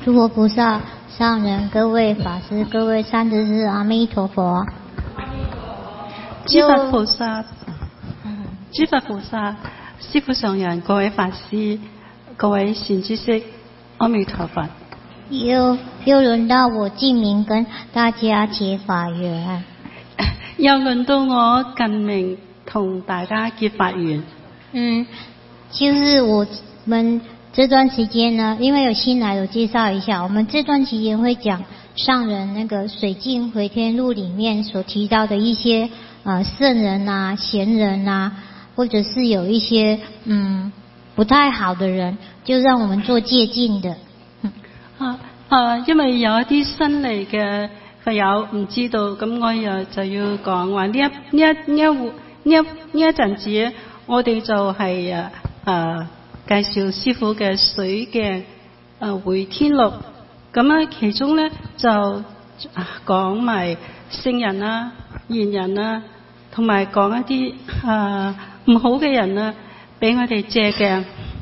诸佛菩萨、上人、各位法师、各位善知识，阿弥陀佛。 诸佛菩萨，诸佛菩萨，师父上人，各位法师，各位善知識，阿彌陀佛。 又輪到我淨名跟大家結法緣。 又輪到我近名同大家結法緣。 就是我們這段時間呢，因為有新來的，我介紹一下，我們這段期間會講上人那個水鏡回天錄裡面所提到的一些聖人啊、賢人啊，或者是有一些不太好的人，就讓我們做借鏡的。 因為有一啲新嚟嘅佛友唔知道，咁我又就要講話呢一陣子，我哋就係介紹師父嘅水鏡回天錄，咁其中咧就講埋聖人啊、賢人啊，同埋講一啲唔好嘅人啊，俾我哋借鏡。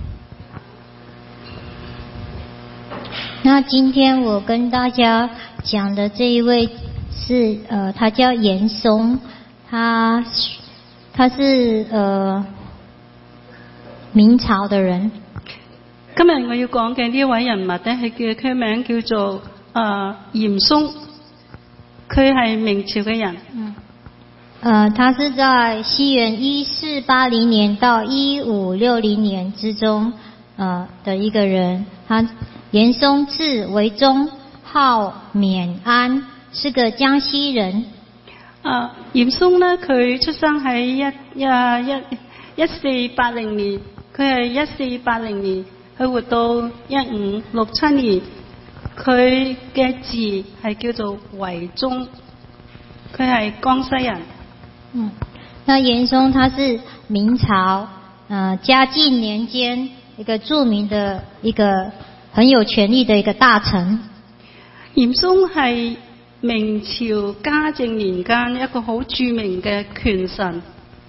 那今天我跟大家講的這一位是他叫嚴嵩，他是明朝的人。 今日我要講嘅呢位人物咧，係佢名叫做嚴嵩，佢係明朝嘅人。 他是在西元1480年到1560年之中的一個人。他嚴嵩字惟忠，號勉安，是個江西人。 嚴嵩呢，佢出生喺1480年，佢係1480年，佢活到1567年。佢嘅字係叫做惟忠，佢係江西人。 那嚴嵩他是明朝嘉靖年間一個著名的一個很有權力的一個大臣。 嚴嵩係明朝嘉靖年間一個好著名嘅權臣。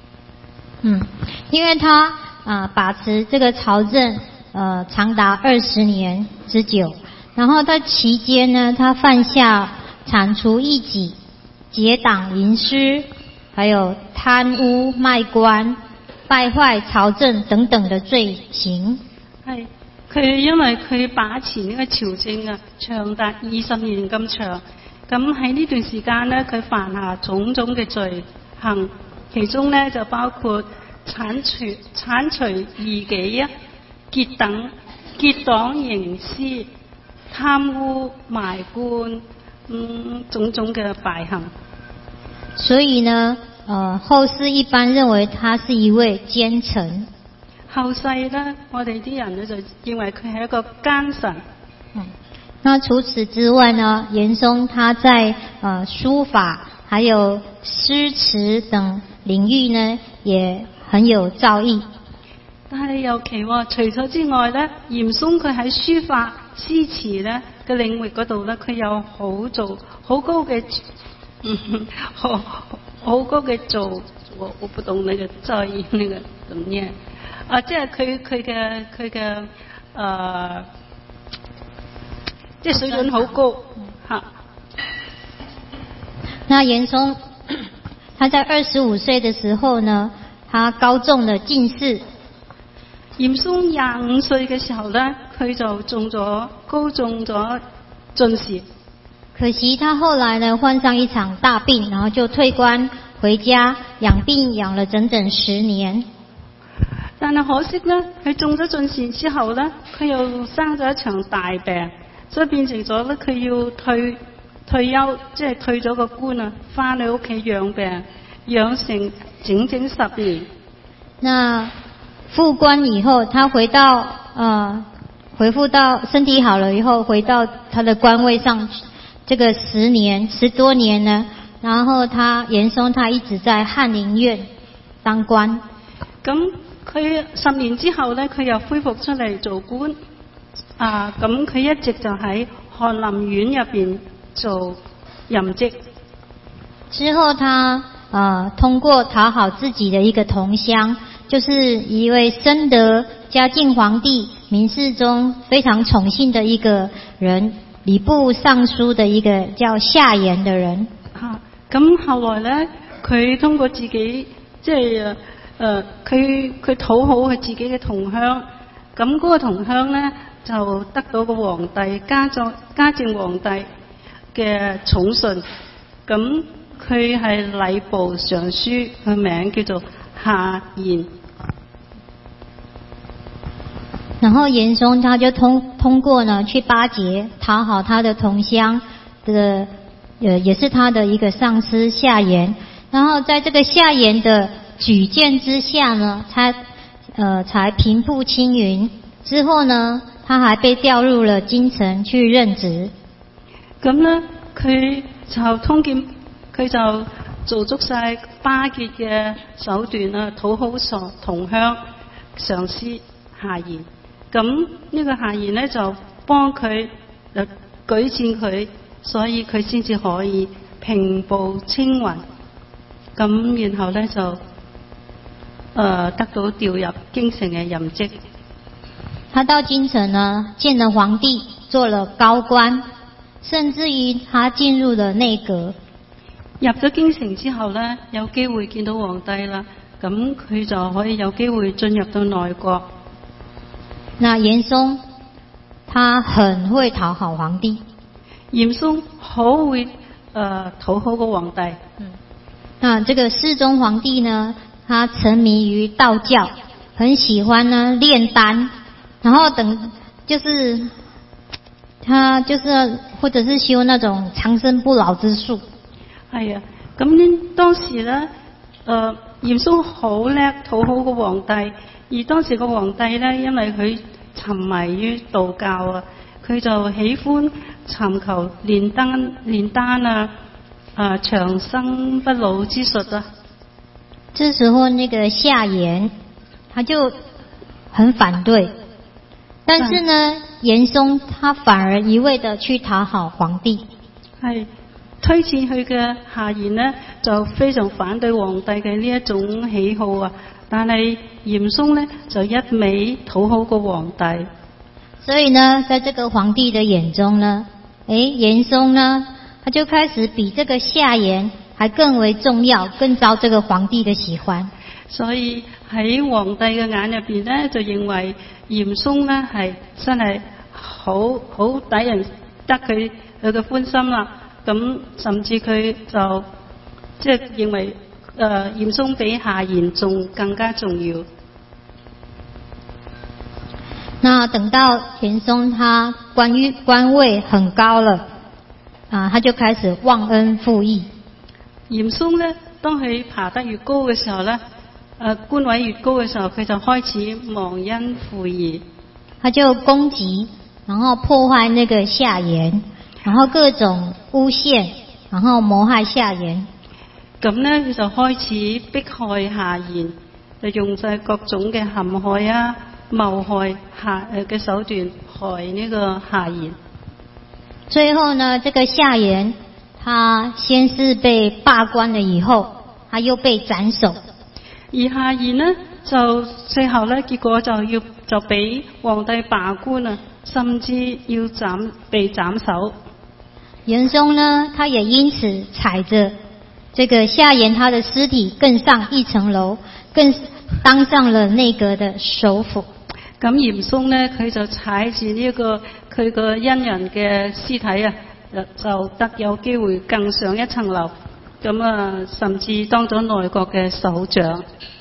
因為他把持這個朝政長達20年之久，然後在期間呢，他犯下鏟除異己、結黨營私，還有貪污賣官、敗壞朝政等等的罪行。係佢因為佢把持呢個朝政長達20年咁長，咁喺呢段時間呢，佢犯下種種嘅罪行，其中呢就包括鏟除異己啊、結黨營私、貪污賣官，種種嘅敗行。 所以呢，後世一般認為他是一位奸臣。 後世呢，我哋啲人呢就認為佢係一個奸臣。 那除此之外呢，嚴嵩他在書法還有詩詞等領域呢，也很有造詣。 但係尤其除咗之外呢，嚴嵩佢喺書法詩詞呢嘅領域嗰度呢，佢有好高嘅做，我不懂那個造詣那個怎麼念即係佢嘅即係水準好高吓。 那嚴嵩他在25歲的時候呢，他高中了進士。 嚴嵩25歲嘅時候呢，佢就高中咗進士。 可惜他後來呢患上一場大病，然後就退官回家養病，養了整整10年。 但係可惜呢，佢中咗進士之後呢，佢又生咗一場大病，所以變成咗呢，佢要退休，即係退咗個官啊，翻去屋企養病，養成整10年。那復官以後，他恢復到身體好了以後，回到他的官位上，這個10多年呢，然後嚴嵩他一直在翰林院當官。 咁佢10年之後呢，佢又恢復出嚟做官。咁佢一直就喺翰林院入邊做任職。 之後他通過討好自己的一個同鄉，就是一位深得嘉靖皇帝明世宗非常宠幸的一个人，礼部尚书的一个叫夏言的人。 咁後來咧，佢通過自己即係佢討好佢自己嘅同鄉，咁嗰個同鄉咧就得到個皇帝嘉靖皇帝嘅寵信，咁佢係禮部尚書，佢名叫做夏言。 然后严嵩他就通过呢去巴结讨好他的同乡的也是他的一个上司夏言，然后在这个夏言的举荐之下呢，他才平步青云。之後呢，他還被調入了京城去任職。 咁呢，佢就做足晒巴結嘅手段啦，討好同鄉上司夏言。咁呢個夏言呢，就幫佢舉薦佢，所以佢先至可以平步青雲。咁然後呢，就得到調入京城嘅任職。 他到京城呢，見了皇帝，做了高官，甚至於他進入了內閣。 入咗京城之後呢，有機會見到皇帝啦，咁佢就可以有機會進入到內閣。 那嚴嵩他很會討好皇帝。 嚴嵩好會討好個皇帝。 那這個世宗皇帝呢，他沉迷於道教，很喜歡呢煉丹，然後他就是或者是修那種長生不老之術。 係啊，咁當時咧，嚴嵩好叻討好個皇帝，而當時個皇帝咧，因為佢沉迷於道教啊，佢就喜歡尋求煉丹啊，長生不老之術啊。 這時候那個夏言他就很反對，但是呢，嚴嵩他反而一味的去討好皇帝。 係推薦佢嘅夏言呢，就非常反對皇帝嘅呢一種喜好啊，但係嚴嵩呢，就一味討好個皇帝。 所以呢，在這個皇帝的眼中呢，嚴嵩呢，他就開始比這個夏言還更為重要，更遭這個皇帝的喜歡。 所以喺皇帝嘅眼入邊呢，就認為嚴嵩呢係真係好抵人得佢嘅歡心啦。咁甚至佢就即係認為嚴嵩比夏言仲更加重要。 那等到嚴嵩他官位很高了他就開始忘恩負義。 嚴嵩呢，當佢爬得越高嘅時候呢，官位越高嘅時候，佢就開始忘恩負義。 他就攻擊，然後破壞那個夏言，然後各種誣陷，然後謀害夏言。 咁呢，佢就開始迫害夏言，就用晒各種嘅陷害啊、謀害嘅手段害呢個夏言。 最後呢，這個夏言他先是被罷官了，以後他又被斬首。 而夏言呢，就最後呢，結果就俾皇帝罷官啊，甚至要被斬首。 嚴嵩呢，他也因此踩着這個夏言他的屍體更上一層樓，更當上了內閣的首輔。 咁嚴嵩呢，佢就踩住呢個佢個恩人嘅屍體啊，就得有機會更上一層樓。咁啊，甚至當咗內閣嘅首長。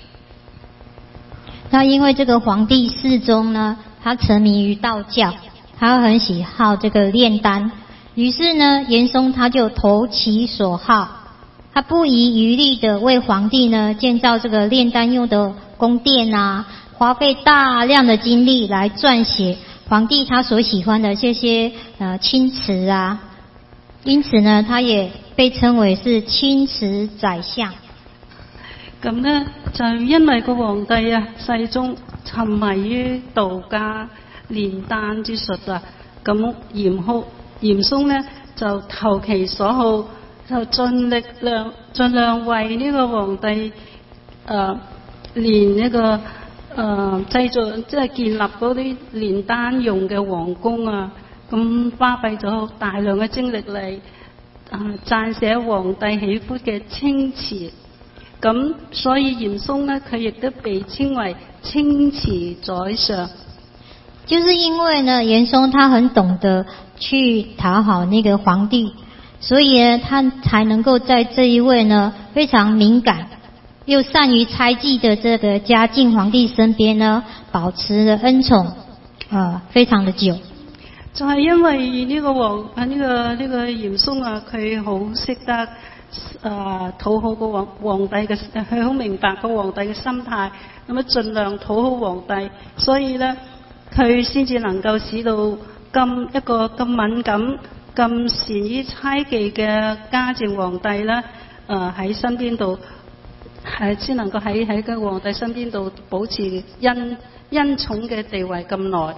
那因為這個皇帝世宗呢，他沉迷於道教，他很喜好這個煉丹，於是呢，嚴嵩他就投其所好，他不遺餘力的為皇帝呢建造這個煉丹用的宮殿啊，花費大量的精力來撰寫皇帝他所喜歡的這些欽詞啊，因此呢，他也被稱為是欽詞宰相。 咁呢，就因為個皇帝啊，世宗沉迷於道家煉丹之術啊，咁嚴嵩呢就投其所好，就盡量為呢個皇帝煉呢個製造即係建立嗰啲煉丹用嘅皇宮啊，咁花費咗大量嘅精力嚟撰寫皇帝喜歡嘅青詞，咁所以嚴嵩呢，佢亦都被稱為青詞宰相。 就是因為呢，嚴嵩他很懂得去討好那個皇帝，所以呢，他才能夠在這一位呢非常敏感又善於猜忌的這個嘉靖皇帝身邊呢，保持了恩寵，非常的久。 就係因為呢個呢個嚴嵩啊，佢好識得討好個皇帝嘅，佢好明白個皇帝嘅心態，咁啊盡量討好皇帝，所以咧佢先至能夠使到一個咁敏感、咁善於猜忌嘅嘉靖皇帝咧，喺身邊度。先能夠喺個皇帝身邊度保持恩寵嘅地位咁耐。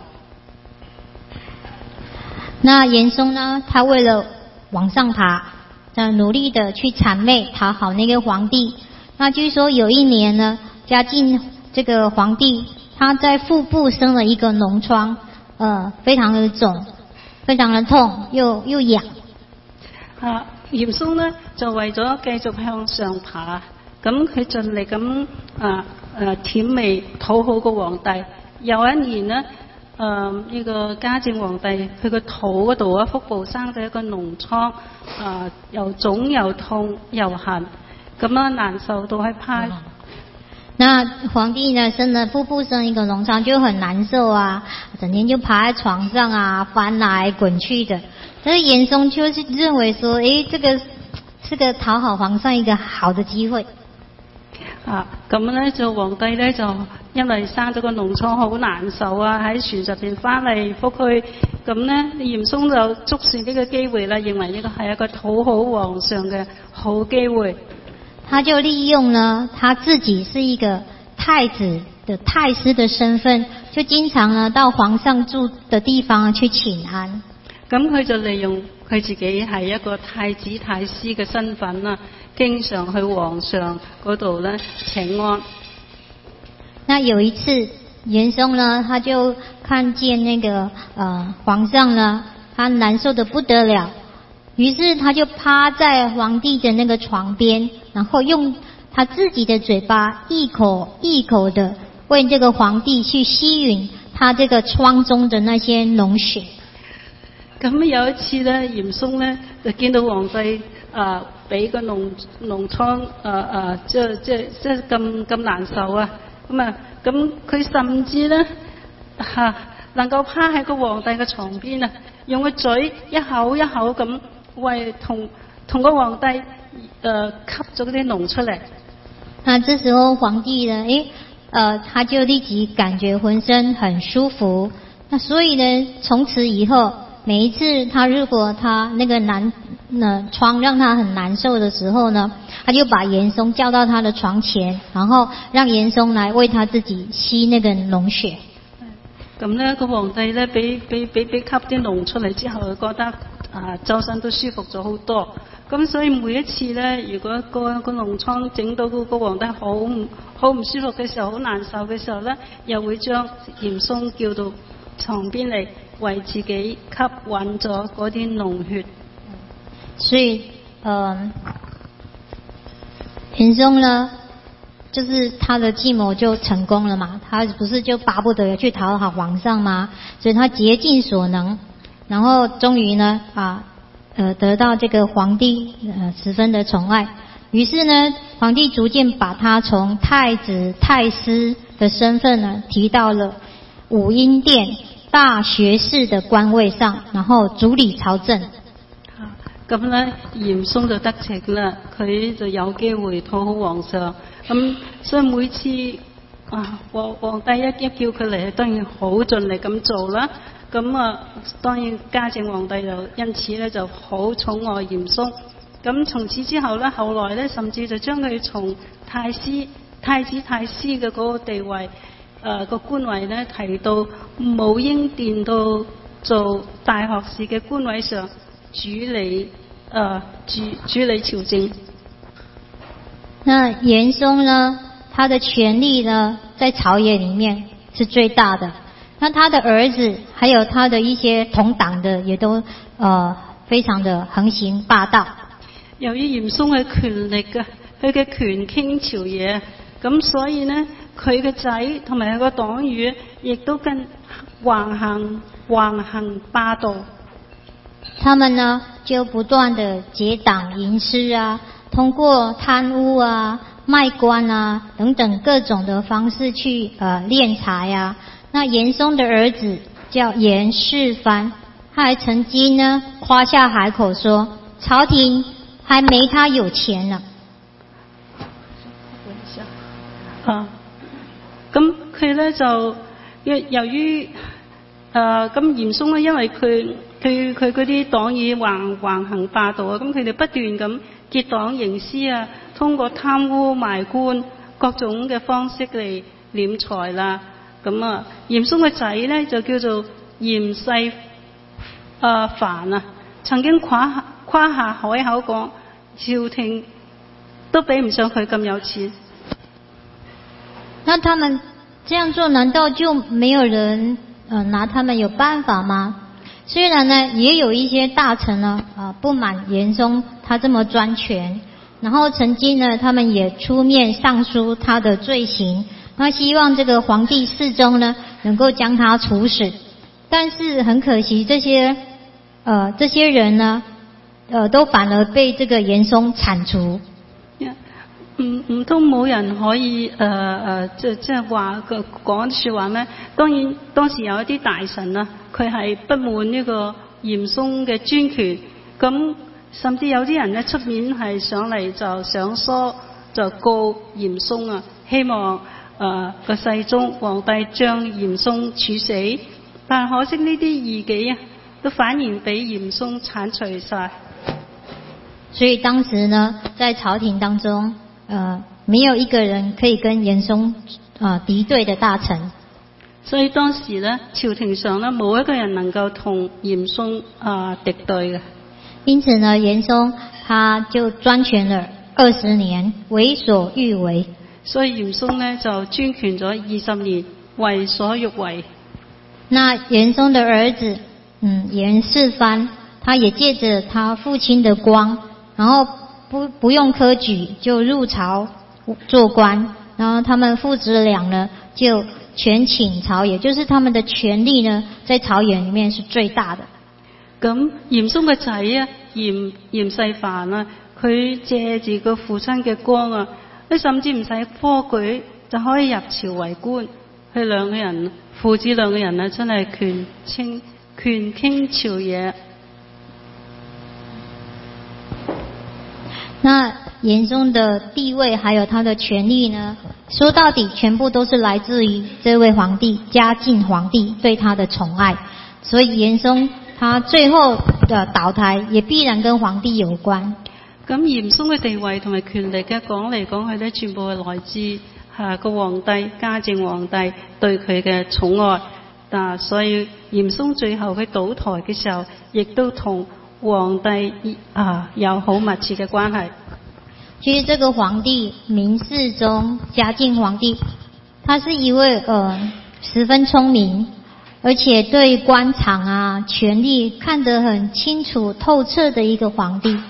那嚴嵩呢，他為了往上爬，努力的去諂媚討好那個皇帝。那據說有一年呢，嘉靖這個皇帝他在腹部生了一個膿瘡，非常的腫，非常的痛，又癢。 嚴嵩呢就為咗繼續向上爬。咁佢盡力咁甜美討好個皇帝。有一年呢，呢個嘉靖皇帝佢個肚嗰度啊，腹部生咗一個膿瘡，又腫又痛又痕，咁啊難受到喺趴。 那皇帝呢生了腹部生一個膿瘡就很難受啊，整天就趴在床上啊，翻來滾去的。但是嚴嵩就是認為說，這個是個討好皇上一個好的機會。 咁咧就皇帝咧就因為生咗個膿瘡好難受啊，喺船上邊翻嚟覆去，咁咧嚴嵩就捉住呢個機會啦，認為呢個係一個討好皇上嘅好機會。 他就利用呢他自己是一個太子的太師的身份，就經常呢到皇上住的地方去請安。 咁佢就利用佢自己係一個太子太師嘅身份啊，經常去皇上嗰度咧請安。 那有一次嚴嵩呢，他就看見那個皇上呢，他難受得不得了，於是他就趴在皇帝的那個床邊，然後用他自己的嘴巴一口一口的為這個皇帝去吸吮他這個瘡中的那些膿血。 咁有一次咧，嚴嵩咧就見到皇帝俾個膿瘡即係咁難受啊，咁佢甚至咧能夠趴喺個皇帝嘅床邊啊，用個嘴一口一口咁為同個皇帝吸咗啲膿出嚟。 那這時候皇帝呢，他就立即感覺渾身很舒服。那所以呢，從此以後，每一次如果他那個瘡讓他很難受的時候呢，他就把嚴嵩叫到他的床前，然後讓嚴嵩來為他自己吸那個膿血。 咁呢個皇帝呢，俾吸啲膿出嚟之後，覺得周身都舒服咗好多。咁所以每一次呢，如果個膿瘡整到個皇帝好唔舒服嘅時候，好難受嘅時候呢，又會將嚴嵩叫到床邊嚟，為自己吸吮咗嗰啲膿血。 所以嚴嵩呢，就是他的計謀就成功了嘛，他不是就巴不得去討好皇上嗎？所以他竭盡所能，然後終於呢得到這個皇帝十分的寵愛。於是呢，皇帝逐漸把他從太子太師的身份呢提到了武英殿大學士的官位上，然後主理朝政。 咁咧，嚴嵩就得逞啦，佢就有機會討好皇上。咁所以每次皇帝一叫佢嚟，當然好盡力咁做啦。咁當然嘉靖皇帝就因此咧就好寵愛嚴嵩。咁從此之後咧，後來咧甚至就將佢從太子太師嘅嗰個地位個官位咧提到武英殿度做大學士嘅官位上。主理朝政。 那嚴嵩呢， 他的权力呢，在朝野里面是最大的。那他的儿子还有他的一些同党的也都非常的横行霸道。 由於嚴嵩嘅權力啊，佢嘅權傾朝野，咁所以呢，佢嘅仔同埋佢個黨羽亦都更橫行霸道。 他們呢就不斷的結黨營私啊，通過貪污啊、賣官啊等等各種的方式去斂財啊。那嚴嵩的兒子叫嚴世蕃，他還曾經呢誇下海口說，朝廷還沒他有錢呢。 咁佢咧就由於咁嚴嵩咧，因為佢嗰啲黨羽橫行霸道啊，咁佢哋不斷咁結黨營私啊，通過貪污賣官各種嘅方式嚟斂財啦。咁啊，嚴嵩嘅仔咧就叫做嚴世蕃啊，曾經誇下海口講，朝廷都比唔上佢咁有錢。 那他們這樣做，難道就沒有人拿他們有辦法嗎？雖然呢，也有一些大臣呢不滿嚴嵩他這麼專權，然後曾經呢，他們也出面上書他的罪行，那希望這個皇帝世宗呢能夠將他處死。但是很可惜，這些人呢都反而被這個嚴嵩鏟除。 唔通冇人可以即係話講說話咩？當然當時有一啲大臣啊，佢係不滿呢個嚴嵩嘅專權，咁甚至有啲人咧出面係上嚟就上書就告嚴嵩啊，希望個世宗皇帝將嚴嵩處死。但可惜呢啲異己啊，都反而俾嚴嵩剷除晒。 所以當時呢，在朝廷當中沒有一個人可以跟嚴嵩敵對的大臣， 所以當時呢，朝廷上呢冇一個人能夠同嚴嵩敵對嘅。 因此呢，嚴嵩他就專權了20年，為所欲為。 所以嚴嵩呢就專權咗20年，為所欲為。 那嚴嵩的兒子嚴世蕃，他也借着他父親的光，然後不用科舉就入朝做官，然後他們父子倆呢就權傾朝野，就是他們的權力呢在朝野裏面是最大的。 咁嚴嵩嘅仔啊，嚴世蕃啊，佢借住個父親嘅光啊，佢甚至唔使科舉就可以入朝為官。佢兩個人父子兩個人啊，真係權傾朝野。 那嚴嵩的地位還有他的權力呢，說到底全部都是來自於這位皇帝嘉靖皇帝對他的寵愛，所以嚴嵩他最後的倒台也必然跟皇帝有關。 咁嚴嵩嘅地位同埋權力嘅講嚟講去咧，全部係來自個皇帝嘉靖皇帝對佢嘅寵愛。所以嚴嵩最後佢倒台嘅時候，亦都同皇帝有好密切嘅關係。 其實這個皇帝明世宗嘉靖皇帝，他是一位十分聰明，而且對官場啊權力看得很清楚透徹的一個皇帝。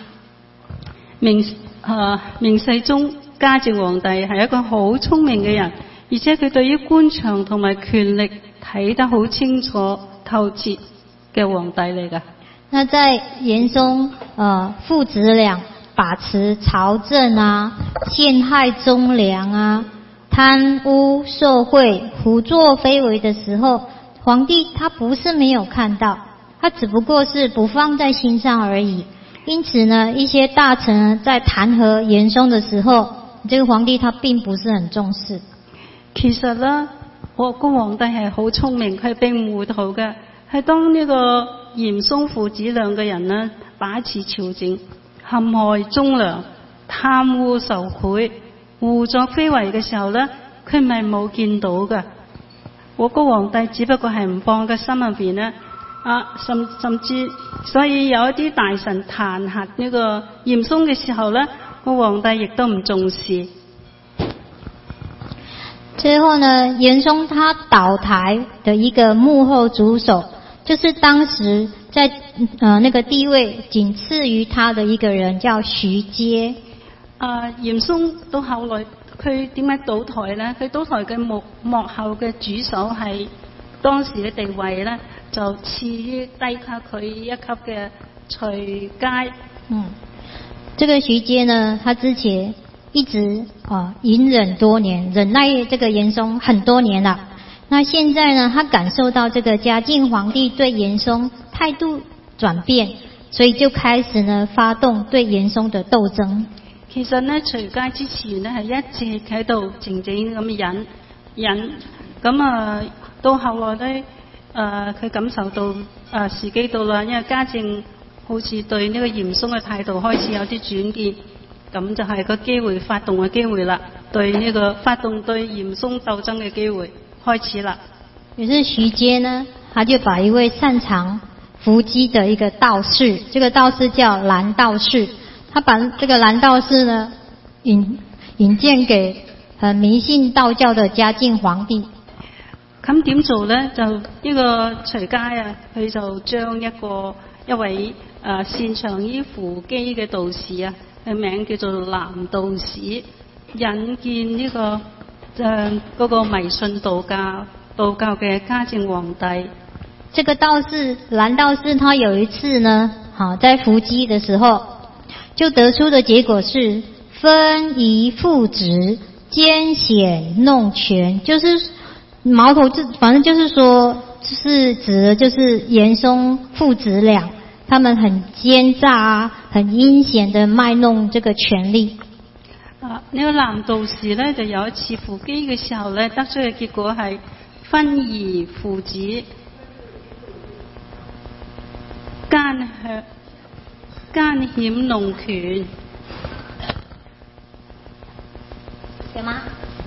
明世宗嘉靖皇帝係一個好聰明嘅人，而且佢對於官場同埋權力睇得好清楚透徹嘅皇帝嚟㗎。 那在嚴嵩父子倆把持朝政啊，陷害忠良啊，貪污受賄、胡作非為的時候，皇帝他不是沒有看到，他只不過是不放在心上而已。因此呢，一些大臣在彈劾嚴嵩的時候，這個皇帝他並不是很重視。 其實呢，我個皇帝係好聰明，佢並唔糊塗嘅。係當呢個嚴嵩父子兩個人呢把持朝政，陷害忠良、貪污受賄、胡作非為嘅時候呢，佢咪冇見到㗎。我個皇帝只不過係唔放喺心入邊呢。甚至所以有一啲大臣彈劾呢個嚴嵩嘅時候呢，個皇帝亦都唔重視。 最后呢，严嵩他倒台的一个幕后主手，就是当时在那个地位仅次於他的一個人，叫徐階。 嚴嵩到後來佢點解倒台呢？佢倒台嘅幕後嘅主手係當時嘅地位呢，就次於低級佢一級嘅徐階。 這個徐階呢，他之前一直隱忍多年，忍耐這個嚴嵩很多年了。那現在呢，他感受到這個嘉靖皇帝對嚴嵩態度轉變，所以就開始呢發動對嚴嵩的鬥爭。 其實呢，徐階之前呢係一直喺度靜靜咁忍，咁到後來呢，佢感受到時機到啦，因為嘉靖好似對呢個嚴嵩嘅態度開始有啲轉變，咁就係個機會發動嘅機會啦，對呢個發動對嚴嵩鬥爭嘅機會開始了。 於是徐階呢，他就把一位擅長伏擊的一個道士，這個道士叫藍道士，他把這個藍道士呢引薦給很迷信道教的嘉靖皇帝。 咁點做呢？就呢個徐階佢就將一位擅長於伏擊嘅道士佢名叫做藍道士，引薦呢個嗰個迷信道教嘅嘉靖皇帝。 這個道士藍道士，他有一次呢，在伏擊的時候，就得出的結果是分夷附直，奸險弄權，就是矛頭反正就是說，就是指的就是嚴嵩父子倆，他們很奸詐很陰險的賣弄這個權力。 呢個藍道士呢，就有一次伏擊嘅時候呢，得出嘅結果係分夷附直，奸險弄權。 有嗎？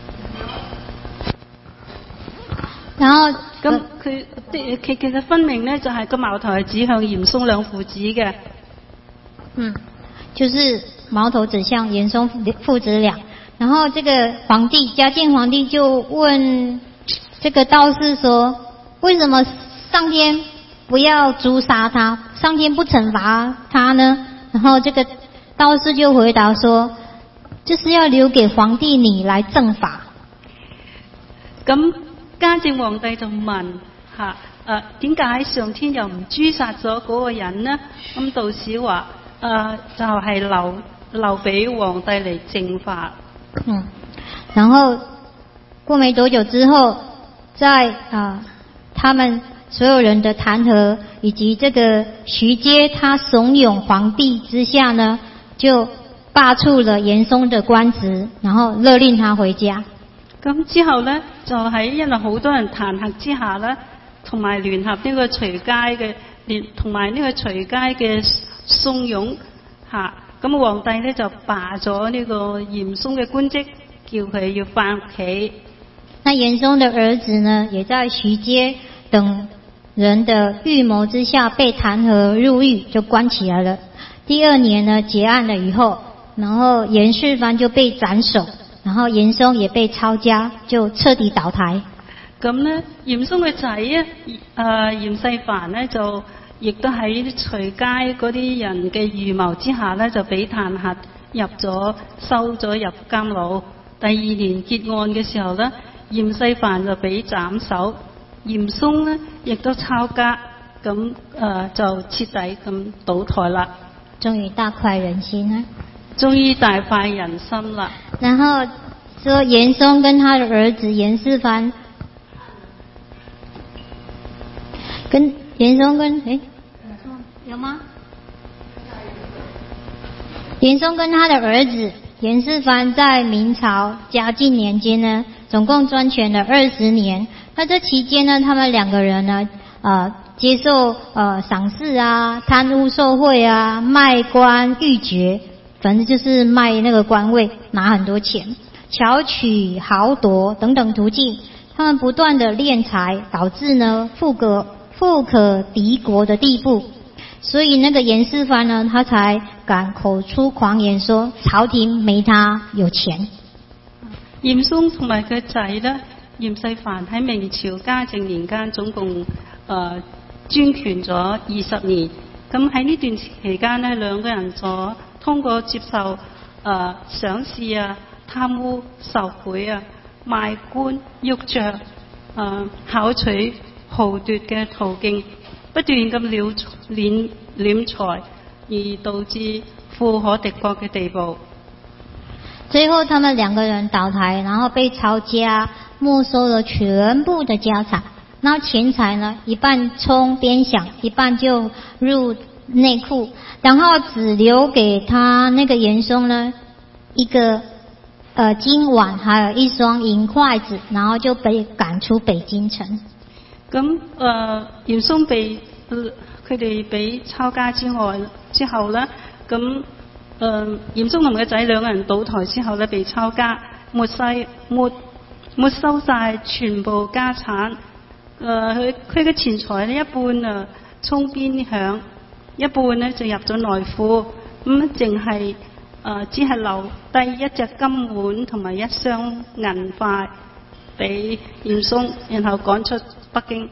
然後咁佢其實分明呢，就係個矛頭係指向嚴嵩兩父子嘅。 就是矛頭指向嚴嵩父子倆。然後這個皇帝嘉靖皇帝就問這個道士說：為什麼上天不要誅殺他？上天不懲罰他呢？然後這個道士就回答說：就是要留給皇帝你來正法。 咁嘉靖皇帝就問點解上天又唔誅殺咗嗰個人呢？咁道士話就係留俾皇帝嚟正法。 然後過沒多久之後，在他們所有人的彈劾以及這個徐階他慫恿皇帝之下呢，就罷黜了嚴嵩的官職，然後勒令他回家。 咁之後呢，就喺因為好多人彈劾之下呢，同埋聯合呢個徐階嘅同埋呢個徐階嘅慫恿咁皇帝呢就罷咗呢個嚴嵩嘅官職，叫佢要返屋企。 那嚴嵩的兒子呢，也在徐階等人的預謀之下被彈劾入獄，就關起來了。第二年呢，結案了以後，然後嚴世蕃就被斬首，然後嚴嵩也被抄家，就徹底倒台。 咁呢，嚴嵩嘅仔嚴世蕃呢，就亦都喺徐階嗰啲人嘅預謀之下呢，就俾彈劾收咗入監牢。第二年結案嘅時候呢，嚴世蕃就俾斬首，嚴嵩呢亦都抄家，咁就徹底咁倒台啦。 終於大快人心啊！ 終於大快人心啦。 然後說嚴嵩跟他的兒子嚴世蕃，跟嚴嵩有嗎？嚴嵩跟他的兒子嚴世蕃在明朝嘉靖年間呢，總共專權了20年。那這期間呢，他們兩個人呢，接受賞識貪污受賄賣官鬻爵，反正就是賣那個官位，拿很多錢，巧取豪奪等等途徑，他們不斷的斂財，導致呢富可敵國的地步。所以那個嚴世蕃呢，他才敢口出狂言說朝廷沒他有錢。 嚴嵩同埋佢仔咧，嚴世蕃喺明朝嘉靖年間總共專權咗20年。咁喺呢段期間咧，兩個人所通過接受賞賜啊、貪污受賄啊、賣官鬻爵、巧取豪奪嘅途徑，不斷咁斂財，而導致富可敵國嘅地步。 最後他們兩個人倒台，然後被抄家，沒收了全部的家產。然後錢財呢，一半充邊饷，一半就入內庫，然後只留給他那個嚴嵩呢一個金碗，還有一雙銀筷子，然後就被趕出北京城。 咁嚴嵩被佢哋俾抄家之後咧，咁嚴嵩同佢仔兩個人倒台之後咧，被抄家沒收晒全部家產。佢嘅錢財呢，一半充邊饷，一半呢就入咗內庫，咁淨係只係留低一隻金碗同埋一雙銀筷俾嚴嵩，然後趕出北京。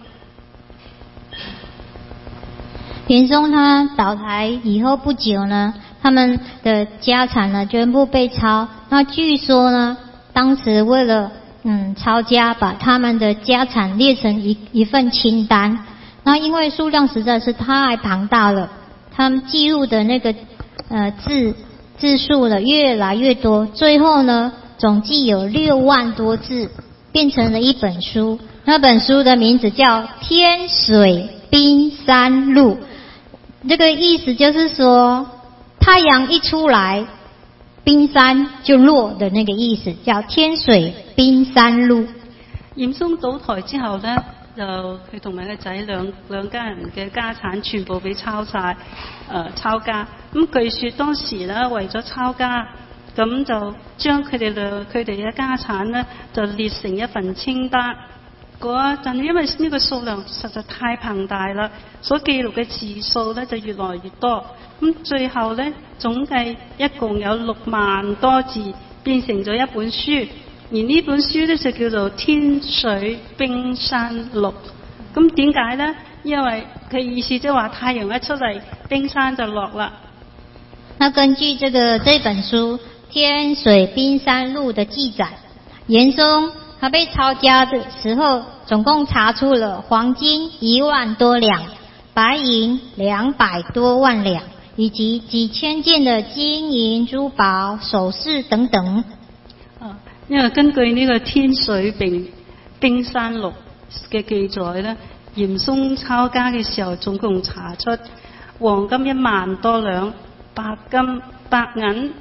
嚴嵩他倒台以後不久呢，他們的家產呢全部被抄。那據說呢，當時為了抄家，把他們的家產列成一份清單。那因為數量實在是太龐大了，他們記錄的那個字數呢越來越多，最後呢總計有6萬多字，變成了一本書。那本書的名字叫《天水冰山錄》。這個意思就是說，太陽一出來，冰山就落的那個意思，叫天水冰山錄。 嚴嵩倒台之後呢，就佢同埋個仔兩家人嘅家產全部俾抄晒，抄家。咁據說當時呢，為咗抄家，咁就將佢哋嘅家產呢，就列成一份清單。嗰陣因為呢個數量實在太龐大啦，所記錄嘅字數咧就越來越多，咁最後咧總計一共有6萬多字，變成咗一本書。而呢本書咧就叫做《天水冰山錄》。咁點解咧？因為佢意思即係話太陽一出嚟，冰山就落啦。 那根據這本書《天水冰山錄》的記載，嚴嵩他被抄家的時候，總共查出了黃金1萬多兩，白銀200多萬兩，以及幾千件的金銀珠寶、首飾等等。 因為根據呢個《天水冰山錄》嘅記載咧，嚴嵩抄家嘅時候，總共查出黃金1萬多兩，白銀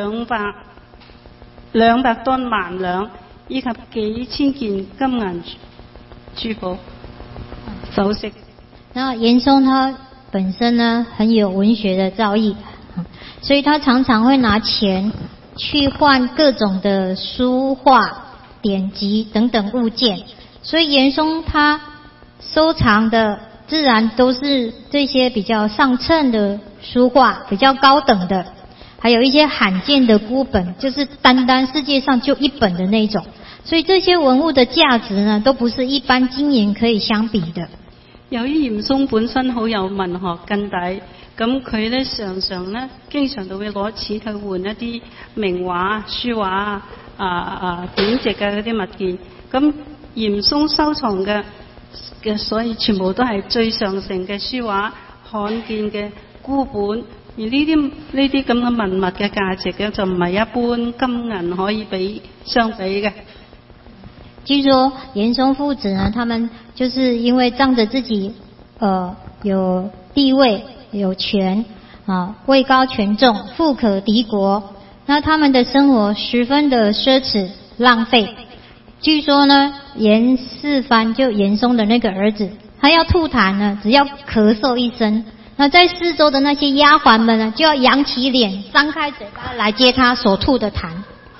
200多萬兩，以及幾千件金銀珠寶首飾。 那嚴嵩他本身呢很有文學的造詣，所以他常常會拿錢去換各種的書畫、典籍等等物件。所以嚴嵩他收藏的自然都是這些比較上乘的書畫，比較高等的，還有一些罕見的孤本，就是單單世界上就一本的那種。所以這些文物的價值呢，都不是一般金銀可以相比的。 由於嚴嵩本身好有文學根底，咁佢咧常常咧經常都會攞錢去換一啲名畫、書畫典籍嘅嗰啲物件。咁嚴嵩收藏嘅所以全部都係最上乘嘅書畫、罕見嘅孤本。而呢啲咁嘅文物嘅價值咧，就唔係一般金銀可以相比嘅。 據說嚴嵩父子呢，他們就是因為仗着自己有地位、有權位高權重、富可敵國，那他們的生活十分的奢侈浪費。據說呢，嚴世蕃就嚴嵩的那個兒子，他要吐痰呢，只要咳嗽一聲，那在四周的那些丫鬟們呢，就要揚起臉、張開嘴巴來接他所吐的痰。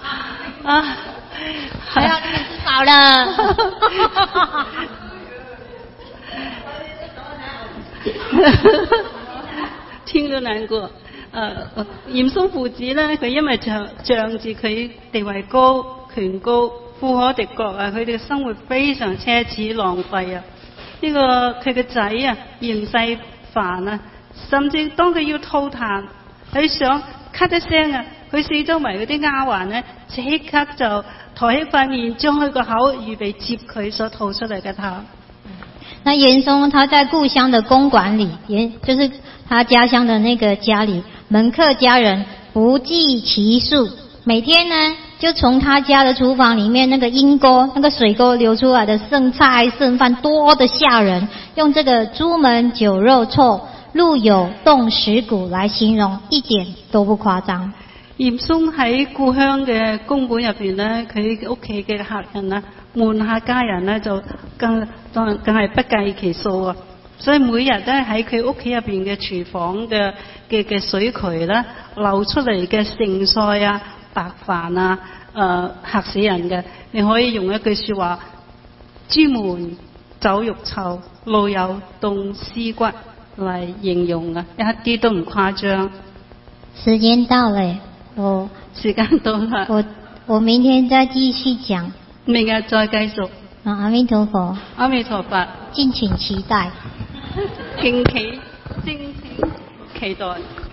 還要你們吃飽了。 聽都難過。嚴嵩父子咧，佢因為仗住佢地位高， 權高、富可敵國啊！佢哋嘅生活非常奢侈浪費啊！呢個佢嘅仔啊，嚴世蕃啊，甚至當佢要吐痰，佢想咳一聲啊，佢四周圍嗰啲丫鬟呢，即刻就抬起塊面，張開個口，預備接佢所吐出嚟嘅痰。 那嚴嵩他在故鄉的公館裡，也就是他家鄉的那個家裡，門客家人不計其數，每天呢就從他家的廚房裡面那個陰溝、那個水溝流出來的剩菜剩飯多得嚇人，用這個朱門酒肉臭，路有凍蝕骨來形容，一點都不誇張。 嚴嵩喺故鄉嘅公館入邊呢，佢屋企嘅客人啊，門下家人呢，就更係不計其數啊！所以每日都喺佢屋企入邊嘅廚房嘅水渠啦，流出嚟嘅剩菜啊、白飯啊，嚇死人嘅！你可以用一句説話：朱門酒肉臭，路有凍屍骨嚟形容啊，一啲都唔誇張。 時間到了。 時間到啦， 我明天再繼續講， 明日再繼續。 阿彌陀佛， 阿彌陀佛， 敬請期待， 敬請期待。